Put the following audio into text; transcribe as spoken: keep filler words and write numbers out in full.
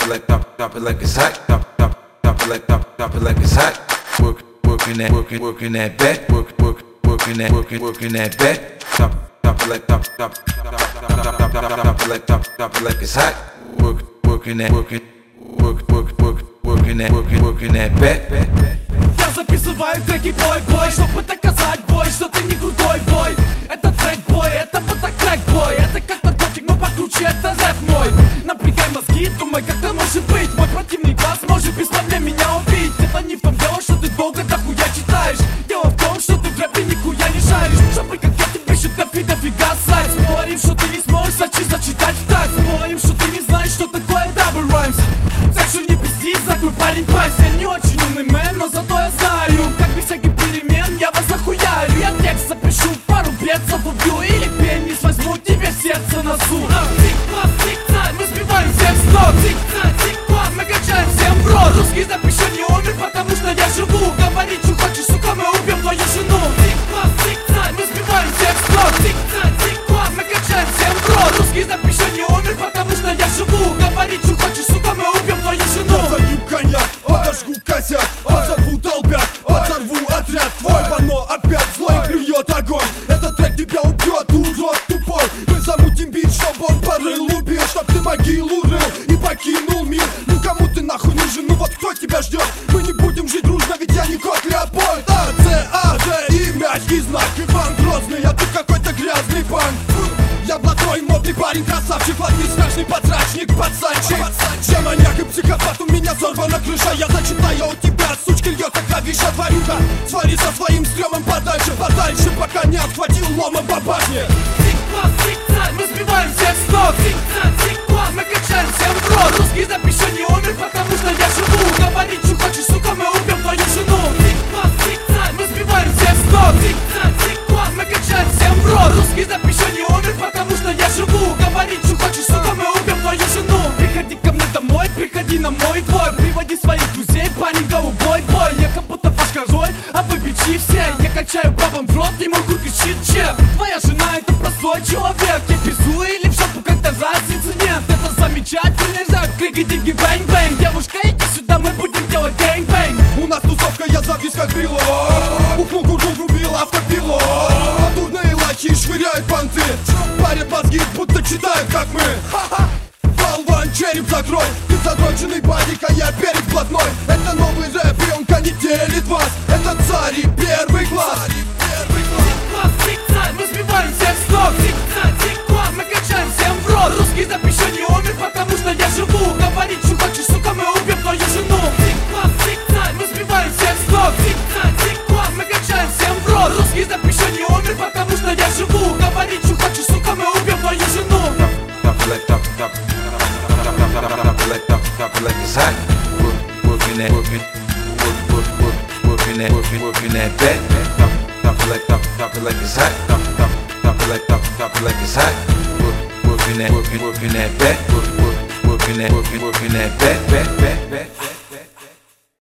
it like drop, drop it like it's hot. Drop, drop, drop it like drop, drop it like it's hot. Work, working that, working, working that back. Work, work, working that, working, working that back. Drop, drop it like drop, drop, drop, drop, drop, drop, drop it like drop, drop it like it's hot. Work, working that, working, work, work, work, working that, working, working that back. Я записываю треки бой-бой, чтобы доказать бой, что ты не крутой бой. Это трек бой, это фототрек бой. Это как наркотик, но покруче, это рэп мой. Напрягай мозги, думай, как это может быть. Мой противный глаз может без проблем меня убить. Это не в том дело, что ты долго дохуя читаешь. Дело в том, что ты в рэпе нихуя не шаришь. Чтобы как я тебе пишет рэп и дофига сайт. Спорим, что ты не сможешь сочи зачитать в так. Спорим, что ты не знаешь, что такое дабл раймс. Так что не пизди, закрой парень пасть. Я не очень умный мэн, но зато я знаю, как без всяких перемен я вас захуярю. Я текст запишу, пару бедцев убью. Или пенис возьму тебе сердце на зуб. Тик-так, тик-так, мы сбиваем всех с ног. Тик-так, тик-так, мы качаем всем в рот. Русский рэп еще не умер, потому что я живу. Говорить, что хочешь, сука, мы убьем твою жену. Тик-так, тик-так, мы сбиваем всех с ног. Тик-так, тик-так, мы качаем всем в рот. Русский рэп еще не умер, потому что я живу. Говорить, что хочешь, сука, мы убьем твою жену. Залью коньяк, подожгу косяк, отзову долбят, оторву отряд твой. Вано опять злой клюет огонь. Этот трек тебя убьет, урод тупой. Мы замутим бит, чтоб он порыл убил, чтоб ты могилу рыл и покинул мир. Ну кому ты нахуй нужен, ну вот кто тебя ждет? Мы не будем жить дружно, ведь я не кот Леопольд. А, Ц, А, Д и мяч и знак. Иван Грозный, а ты какой-то грязный панк. Я блатной, модный парень, красавчик, ладный, страшный потрачник, пацанчик. Я маньяк и психопат, у меня сорвана крыша. Я зачитаю у тебя, сучки, льется клавиша тварюка. Свари со своим стрёмом подальше, подальше, пока не отхватил ломом по башне. Тик-так, тик-так, мы сбиваем всех с ног. Тик-так, тик-так, мы качаем всем в рот. Русский рэп еще не умер, потому что я живу. Говорить, что хочешь, сука, мы убьем твою жену. Тик-так, тик-так, мы сбиваем всех с ног. Тик-так, тик-так, мы качаем всем в рот. Русский рэп еще не умер, потому что я живу. Говорить, что хочешь, сука, мы убьем твою жену. Приходи ко мне домой, приходи на мой двор. Приводи своих друзей, парень, голубой бой. Я как будто ваш король, а вы бичи все. Я качаю бабам в рот, и мой хуй кричит чеп. Твоя жена это простой человек. Я пизду или в шапку, как-то разницы нет. Это замечательный рэп, крики, деньги, бэнг-бэнг. Девушка, иди сюда, мы будем делать гэнг-бэнг. У нас тусовка, я завис как брелок. Ухнул курку, врубил автопилот. Дурные лачи швыряют понты. Парят мозги, будто читают, как мы. Болван, череп закрой. Ты задроченный бадик, а я перед блатной. Это новый рэп, и он конетелит вас. Это царь и первый класс. Тик-так, тик-так, мы сбиваем всех с ног. Тик-так, тик-так, мы качаем всем в рот. Русский рэп еще не умер, потому что я живу. Говорить, что хочешь, сука, мы убьем твою жену. Тик-так, тик-так, мы сбиваем всех с ног. Тик-так, тик-так, мы качаем всем в рот. Русский рэп еще не умер, потому что я живу. Говорить, что хочешь, сука, мы убьем твою жену. Drop it like drop, drop, drop, drop, drop, drop it like drop, drop it like it's hot. Work, working that, working, work, work, work, working that, working, working that back. Drop, drop it like drop, drop it like it's hot. Drop, drop, drop it like drop, drop it like it's hot. Work, working that, working, working that back. Work, work, working that, working, working that back, back, back, back.